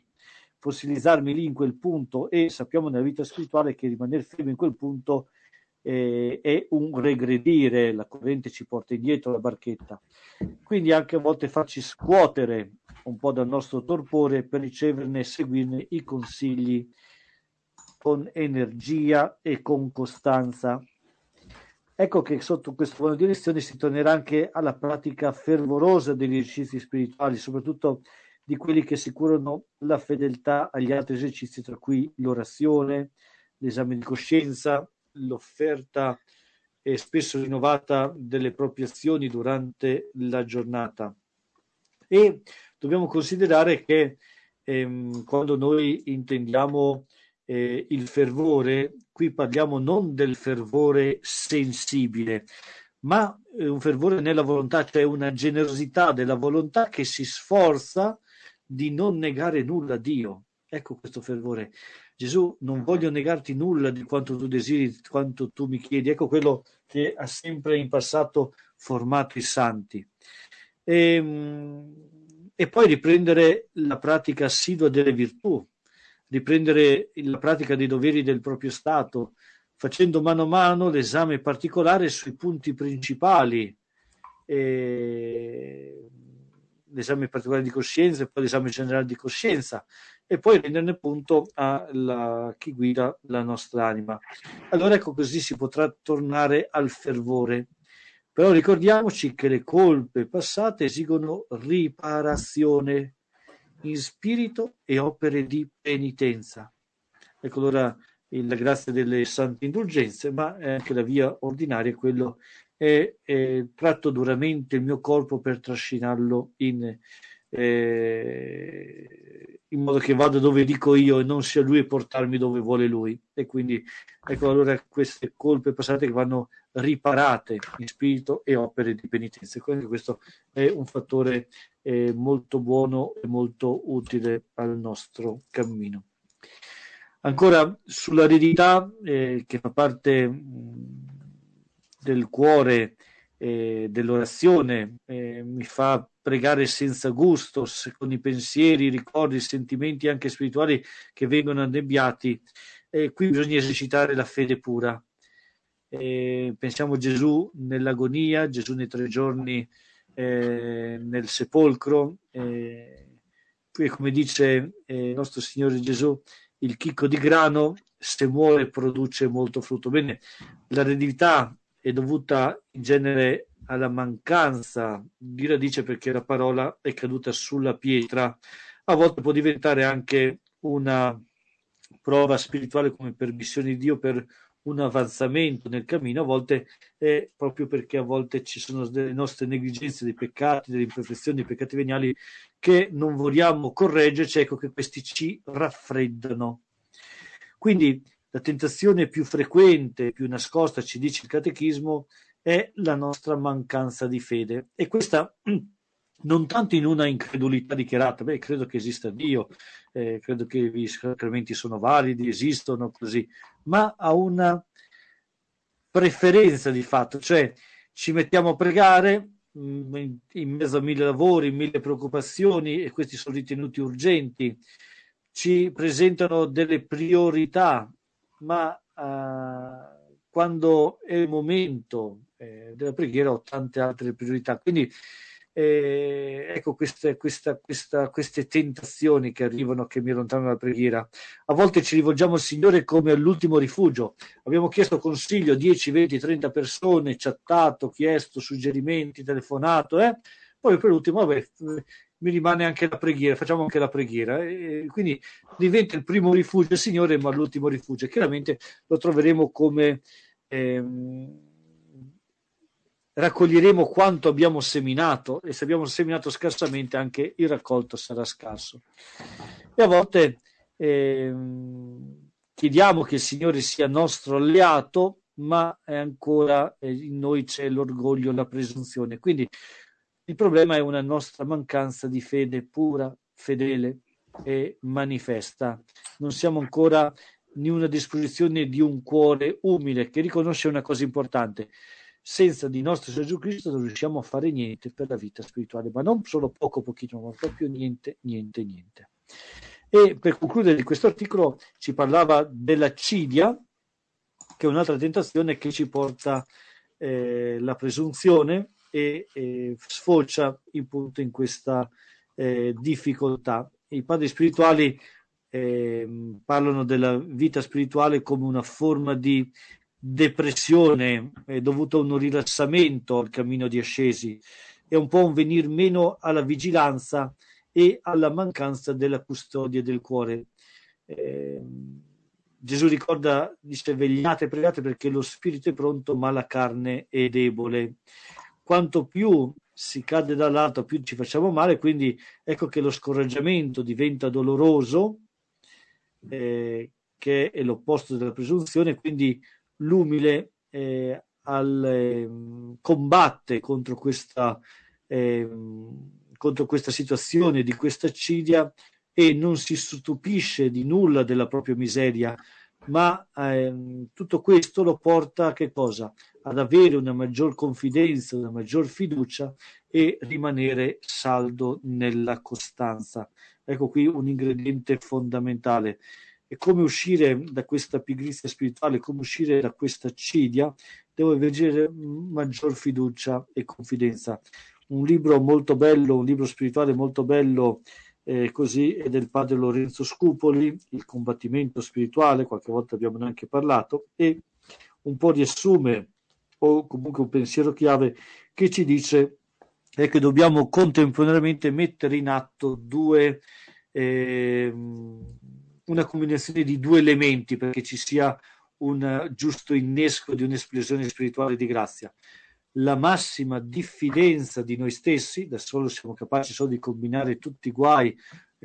lì in quel punto, e sappiamo nella vita spirituale che rimanere fermi in quel punto è un regredire, la corrente ci porta indietro la barchetta. Quindi anche a volte farci scuotere un po' dal nostro torpore per riceverne e seguirne i consigli con energia e con costanza. Ecco che sotto questo piano di lezione si tornerà anche alla pratica fervorosa degli esercizi spirituali, soprattutto di quelli che assicurano la fedeltà agli altri esercizi, tra cui l'orazione, l'esame di coscienza, l'offerta spesso rinnovata delle proprie azioni durante la giornata. E dobbiamo considerare che quando noi intendiamo il fervore, qui parliamo non del fervore sensibile, ma un fervore nella volontà, cioè una generosità della volontà che si sforza di non negare nulla a Dio. Ecco questo fervore. Gesù, non voglio negarti nulla di quanto tu desideri, di quanto tu mi chiedi. Ecco quello che ha sempre in passato formato i santi. E poi riprendere la pratica assidua delle virtù, riprendere la pratica dei doveri del proprio stato, facendo mano a mano l'esame particolare sui punti principali, l'esame particolare di coscienza e poi l'esame generale di coscienza, e poi renderne punto a chi guida la nostra anima. Allora ecco, così si potrà tornare al fervore. Però ricordiamoci che le colpe passate esigono riparazione in spirito e opere di penitenza. Ecco allora la grazia delle sante indulgenze, ma è anche la via ordinaria, quello è tratto duramente il mio corpo per trascinarlo in modo che vada dove dico io e non sia lui a portarmi dove vuole lui. E quindi ecco allora queste colpe passate che vanno riparate in spirito e opere di penitenza. Quindi questo è un fattore molto buono e molto utile al nostro cammino. Ancora sull'aridità che fa parte del cuore dell'orazione, mi fa pregare senza gusto, con i pensieri, i ricordi, i sentimenti anche spirituali che vengono annebbiati. Qui bisogna esercitare la fede pura. Pensiamo a Gesù nell'agonia, Gesù nei 3 giorni nel sepolcro, come dice il nostro Signore Gesù, il chicco di grano se muore produce molto frutto. Bene, l'aridità è dovuta in genere alla mancanza di radice, perché la parola è caduta sulla pietra. A volte può diventare anche una prova spirituale come permissione di Dio per un avanzamento nel cammino, a volte è proprio perché a volte ci sono delle nostre negligenze, dei peccati, delle imperfezioni, dei peccati veniali che non vogliamo correggerci, ecco che questi ci raffreddano. Quindi la tentazione più frequente, più nascosta, ci dice il catechismo, è la nostra mancanza di fede. E questa non tanto in una incredulità dichiarata, credo che esista Dio, credo che i sacramenti sono validi, esistono così, ma a una preferenza di fatto, cioè ci mettiamo a pregare in mezzo a 1000 lavori, 1000 preoccupazioni, e questi sono ritenuti urgenti, ci presentano delle priorità, ma quando è il momento della preghiera ho tante altre priorità. Quindi ecco queste tentazioni che arrivano, che mi allontanano dalla preghiera. A volte ci rivolgiamo al Signore come all'ultimo rifugio. Abbiamo chiesto consiglio a 10, 20, 30 persone, chattato, chiesto suggerimenti, telefonato, poi per ultimo, mi rimane anche la preghiera, facciamo anche la preghiera. Quindi diventa il primo rifugio il Signore, ma l'ultimo rifugio. Chiaramente lo troveremo come raccoglieremo quanto abbiamo seminato, e se abbiamo seminato scarsamente anche il raccolto sarà scarso. E a volte chiediamo che il Signore sia nostro alleato, ma è ancora in noi c'è l'orgoglio, la presunzione. Quindi il problema è una nostra mancanza di fede pura, fedele e manifesta. Non siamo ancora in una disposizione di un cuore umile che riconosce una cosa importante: senza di nostro Gesù Cristo non riusciamo a fare niente per la vita spirituale, ma non solo pochino, ma proprio niente. E per concludere di questo articolo ci parlava dell'accidia, che è un'altra tentazione che ci porta la presunzione e sfocia appunto in questa difficoltà. I padri spirituali parlano della vita spirituale come una forma di depressione dovuta a un rilassamento al cammino di ascesi, è un po' un venir meno alla vigilanza e alla mancanza della custodia del cuore. Gesù ricorda, dice: vegliate e pregate perché lo spirito è pronto ma la carne è debole. Quanto più si cade dall'alto, più ci facciamo male, quindi ecco che lo scoraggiamento diventa doloroso, che è l'opposto della presunzione. Quindi l'umile combatte contro questa situazione di questa accidia e non si stupisce di nulla della propria miseria, ma tutto questo lo porta a che cosa? Ad avere una maggior confidenza, una maggior fiducia e rimanere saldo nella costanza. Ecco qui un ingrediente fondamentale. E come uscire da questa pigrizia spirituale, come uscire da questa accidia? Devo avere maggior fiducia e confidenza. Un libro molto bello, un libro spirituale molto bello, così, è del padre Lorenzo Scupoli, Il combattimento spirituale, qualche volta abbiamo anche parlato, e un po' riassume, o comunque un pensiero chiave, che ci dice è che dobbiamo contemporaneamente mettere in atto una combinazione di due elementi perché ci sia un giusto innesco di un'esplosione spirituale di grazia: la massima diffidenza di noi stessi, da solo siamo capaci solo di combinare tutti i guai,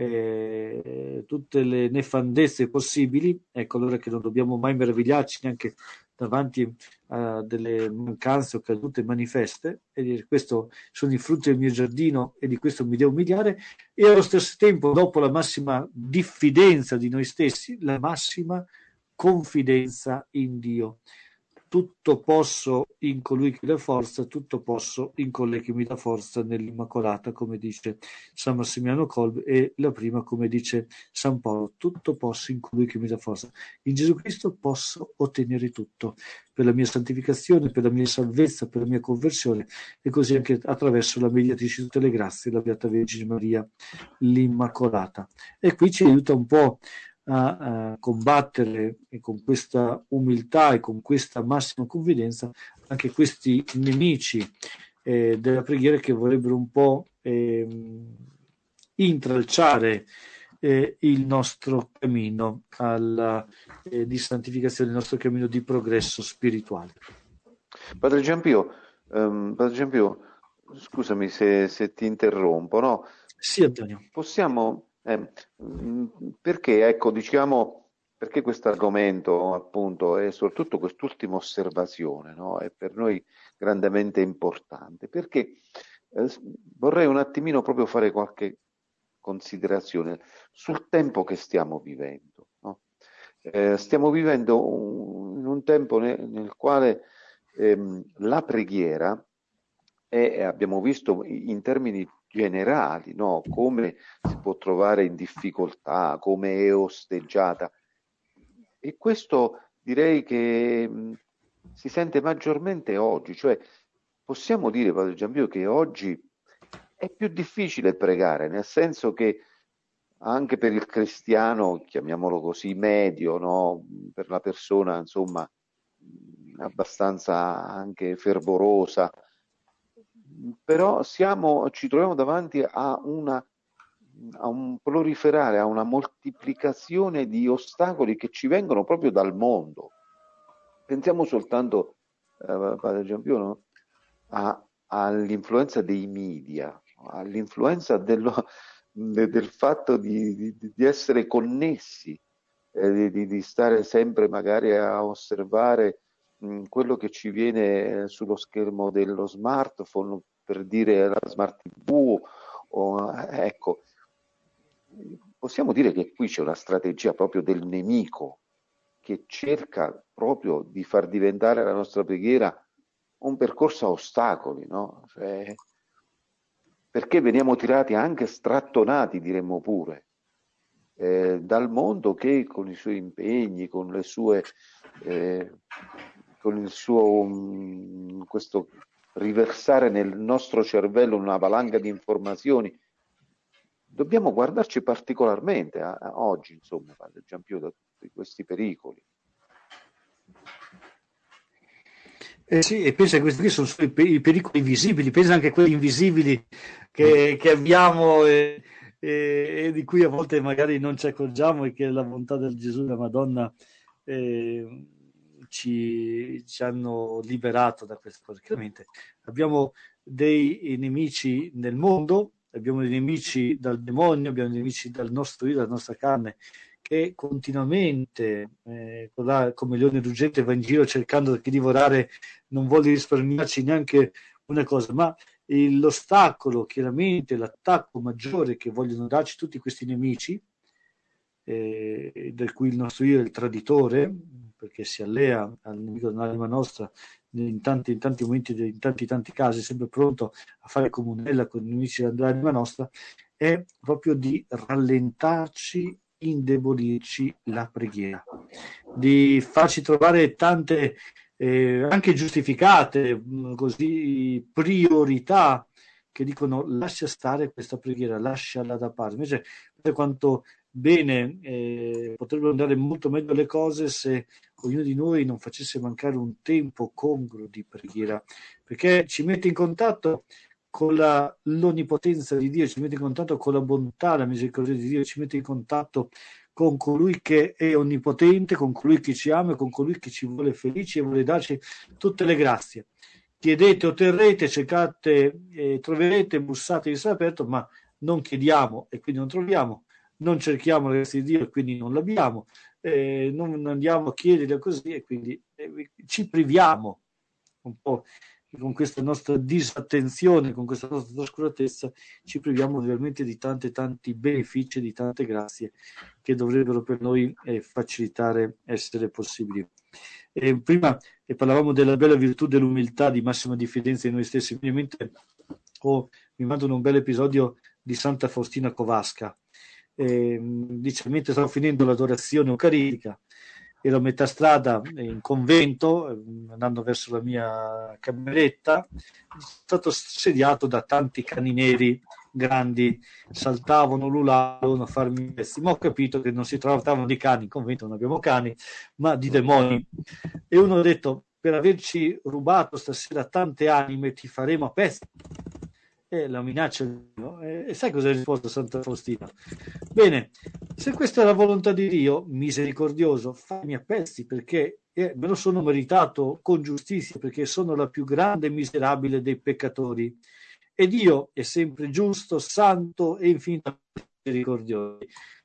tutte le nefandezze possibili, ecco allora che non dobbiamo mai meravigliarci neanche davanti a delle mancanze o cadute manifeste, e dire: questo sono i frutti del mio giardino e di questo mi devo umiliare. E allo stesso tempo, dopo la massima diffidenza di noi stessi, la massima confidenza in Dio. Tutto posso in colui che dà forza, tutto posso in colui che mi dà forza nell'Immacolata, come dice San Massimiliano Kolbe, e la prima come dice San Paolo: tutto posso in colui che mi dà forza. In Gesù Cristo posso ottenere tutto, per la mia santificazione, per la mia salvezza, per la mia conversione, e così anche attraverso la mediatrice di tutte le grazie, la Beata Vergine Maria, l'Immacolata. E qui ci aiuta un po' a combattere, e con questa umiltà e con questa massima confidenza, anche questi nemici della preghiera che vorrebbero un po' intralciare il nostro cammino di santificazione, il nostro cammino di progresso spirituale. Padre Giampio, scusami se ti interrompo, no? Sì, Antonio. Possiamo, perché ecco, diciamo, perché questo argomento, appunto, e soprattutto quest'ultima osservazione, no, è per noi grandemente importante, perché vorrei un attimino proprio fare qualche considerazione sul tempo che stiamo vivendo, no? Stiamo vivendo in un tempo nel quale la preghiera è, abbiamo visto in termini generali, no? Come si può trovare in difficoltà, come è osteggiata. E questo direi che si sente maggiormente oggi, cioè possiamo dire, Padre Giambio, che oggi è più difficile pregare, nel senso che anche per il cristiano, chiamiamolo così, medio, no? Per la persona, insomma, abbastanza anche fervorosa, però ci troviamo davanti a un proliferare, a una moltiplicazione di ostacoli che ci vengono proprio dal mondo. Pensiamo soltanto, Padre Giampiero, all'influenza dei media, all'influenza del fatto di essere connessi, di stare sempre magari a osservare quello che ci viene sullo schermo dello smartphone, per dire la smart TV, ecco, possiamo dire che qui c'è una strategia proprio del nemico che cerca proprio di far diventare la nostra preghiera un percorso a ostacoli, no? Cioè, perché veniamo tirati anche strattonati, diremmo pure, dal mondo che con i suoi impegni, con le sue, con il suo questo riversare nel nostro cervello una valanga di informazioni, dobbiamo guardarci particolarmente a oggi, insomma, Padre Giampiero, da tutti questi pericoli. Sì, e pensa che questi qui sono solo i pericoli visibili, pensa anche a quelli invisibili che abbiamo e di cui a volte magari non ci accorgiamo, e che la bontà del Gesù e della Madonna ci hanno liberato da queste cose. Chiaramente abbiamo dei nemici nel mondo, abbiamo dei nemici dal demonio, abbiamo dei nemici dal nostro io, dalla nostra carne, che continuamente, come leone ruggente, va in giro cercando di divorare, non vuole risparmiarci neanche una cosa, ma l'ostacolo, chiaramente l'attacco maggiore che vogliono darci tutti questi nemici, del cui il nostro io è il traditore, perché si allea al nemico dell'anima nostra in tanti momenti, in tanti casi, sempre pronto a fare comunella con i nemici dell'anima nostra, è proprio di rallentarci, indebolirci la preghiera, di farci trovare tante anche giustificate così priorità che dicono lascia stare questa preghiera, lasciala da parte. Invece quanto bene potrebbero andare molto meglio le cose se ognuno di noi non facesse mancare un tempo congruo di preghiera, perché ci mette in contatto con l'onnipotenza di Dio, ci mette in contatto con la bontà, la misericordia di Dio, ci mette in contatto con colui che è onnipotente, con colui che ci ama, con colui che ci vuole felici e vuole darci tutte le grazie. Chiedete, otterrete, cercate, troverete, bussate, vi sarà aperto, ma non chiediamo e quindi non troviamo, non cerchiamo la grazia di Dio e quindi non l'abbiamo, non andiamo a chiedere così e quindi ci priviamo un po'. Con questa nostra disattenzione, con questa nostra trascuratezza, ci priviamo veramente di tanti benefici, di tante grazie che dovrebbero per noi facilitare essere possibili. Prima parlavamo della bella virtù dell'umiltà, di massima diffidenza in noi stessi. Mi mandano un bel episodio di Santa Faustina Kowalska. Dice, mentre stavo finendo l'adorazione eucaristica, ero a metà strada in convento, andando verso la mia cameretta, sono stato assediato da tanti cani neri grandi, saltavano, ululavano a farmi pezzi, ma ho capito che non si trattavano di cani, in convento non abbiamo cani, ma di demoni. E uno ha detto, per averci rubato stasera tante anime ti faremo a pezzi. E la minaccia, no? E sai cosa ha risposto Santa Faustina? Bene, se questa è la volontà di Dio, misericordioso, fammi a pezzi, perché me lo sono meritato con giustizia, perché sono la più grande e miserabile dei peccatori. E Dio è sempre giusto, santo e infinitamente misericordioso.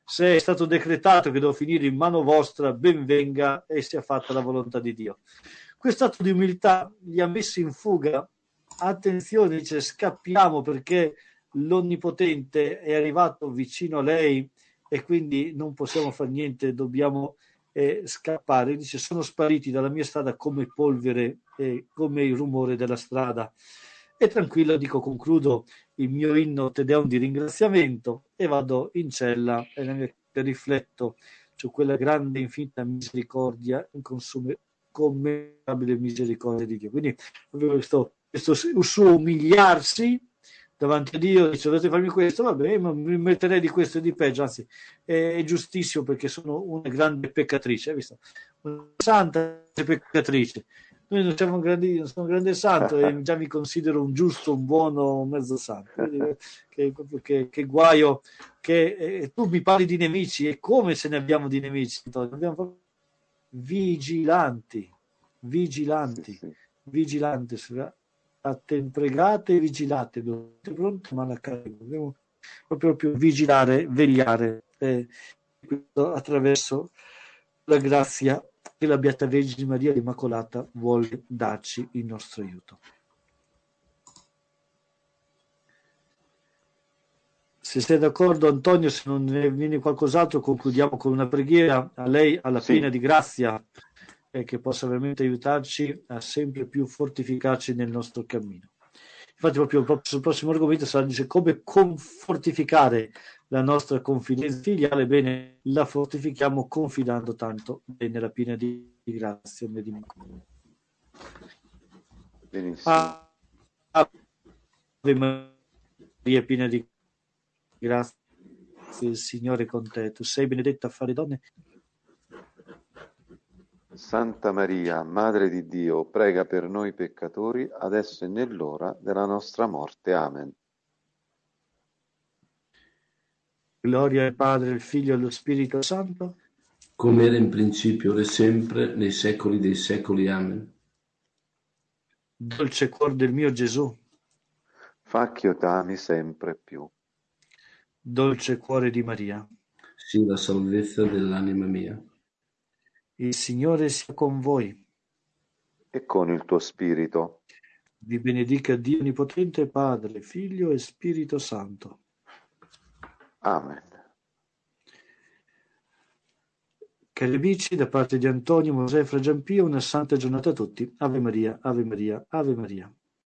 se è stato decretato che devo finire in mano vostra, ben venga e sia fatta la volontà di Dio. Questo atto di umiltà li ha messi in fuga. Attenzione, dice, scappiamo perché l'Onnipotente è arrivato vicino a lei e quindi non possiamo fare niente, dobbiamo scappare. Dice, sono spariti dalla mia strada come polvere e come il rumore della strada. E tranquillo, dico, concludo il mio inno Te Deum di ringraziamento e vado in cella e nella mia rifletto su quella grande infinita misericordia, incommensurabile misericordia di Dio. Quindi questo suo umiliarsi davanti a Dio, dice dovete farmi questo, vabbè, ma mi metterei di questo e di peggio, anzi è giustissimo perché sono una grande peccatrice, hai visto? Una santa peccatrice. Noi non siamo grandi, non sono un grande santo e già mi considero un giusto, un buono, un mezzo santo. Che guaio che tu mi parli di nemici, e come se ne abbiamo di nemici? Abbiamo vigilanti, vigilanti, pregate e vigilate, pronto, ma la dobbiamo proprio più vigilare, vegliare attraverso la grazia che la Beata Vergine Maria Immacolata vuole darci il nostro aiuto. Se sei d'accordo, Antonio, se non ne viene qualcos'altro, concludiamo con una preghiera a lei, alla piena di grazia, e che possa veramente aiutarci a sempre più fortificarci nel nostro cammino. Infatti proprio sul prossimo argomento sarà dice come fortificare la nostra confidenza filiale. Bene, la fortifichiamo confidando tanto nella piena di grazia. Benissimo. Ave Maria, piena di grazia, il Signore è con te. Tu sei benedetta fra le donne. Santa Maria, Madre di Dio, prega per noi peccatori, adesso e nell'ora della nostra morte. Amen. Gloria al Padre, al Figlio e allo Spirito Santo, come era in principio, ora e sempre, nei secoli dei secoli. Amen. Dolce cuore del mio Gesù, fa che io t'ami sempre più. Dolce cuore di Maria, sii la salvezza dell'anima mia. Il Signore sia con voi. E con il tuo spirito. Vi benedica Dio Onnipotente, Padre, Figlio e Spirito Santo. Amen. Cari amici, da parte di Antonio, Mosè e Fra Giampio, una santa giornata a tutti. Ave Maria, Ave Maria, Ave Maria.